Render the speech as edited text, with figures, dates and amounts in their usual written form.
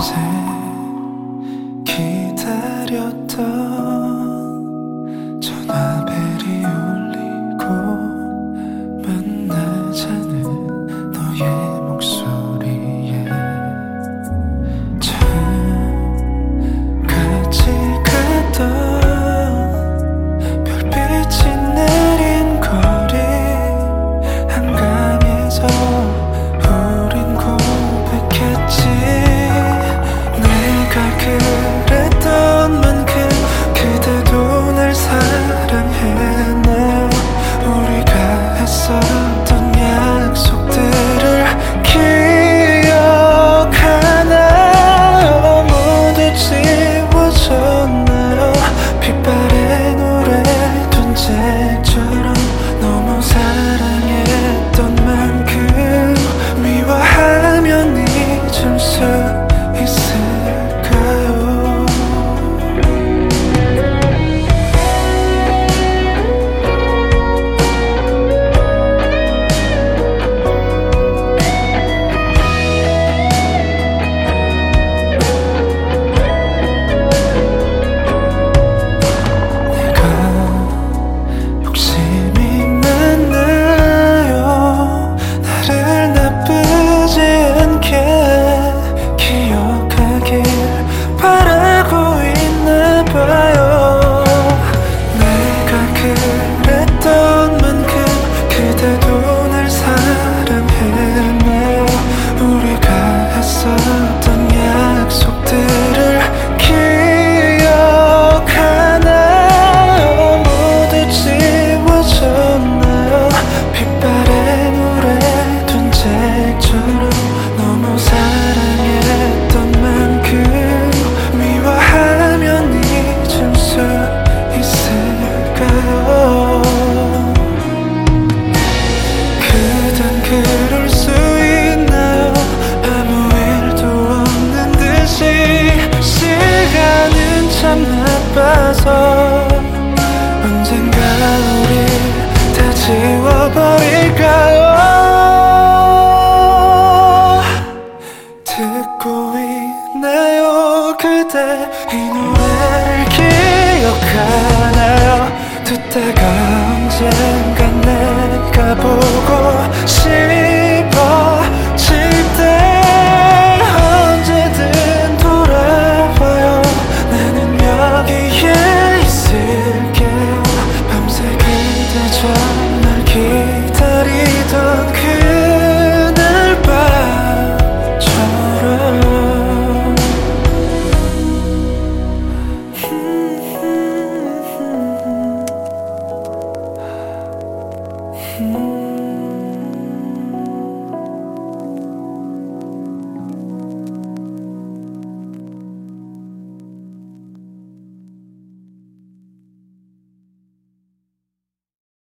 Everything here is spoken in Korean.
밤새 기다렸던 전화벨이 울리고 만나자는 너의 목소리에 처음같이 갔던 별빛이 내린 거리 한강에서 우린 고백했지. 내가 그랬던 만큼 그대도 날 사랑했나요? 우리가 했었던 약속들을 기억하나요? 모두 지워졌나요? 빛바랜 오래된 책처럼 너무 사랑했던 만큼 미워하면 잊을 수 있을까요? 내가 욕심이 많나요? 나를 나쁘지 않게 기억하길 바라고 있나봐요. 내가 그랬던 만큼 그대도 날 사랑했나요? 우리가 했었던 약속들을 기억하나요? 모두 지워졌나요? 빛바랜 오래된 책처럼 너무 사랑했던 만큼 미워하면 잊을 수 있을까요? 그댄 그럴 수 있나요? 아무 일도 없는 듯이 시간은 참 나빠서 언젠가 우리 다 지워버릴까요? 듣고 있나요? 그대 이 노래를 기억하나요? 듣다가 언젠간 내가 보고 싶어질 때 언제든 돌아와요. 나는 여기에 있을게요. 밤새 그대 전화를 기다리던 그날 밤처럼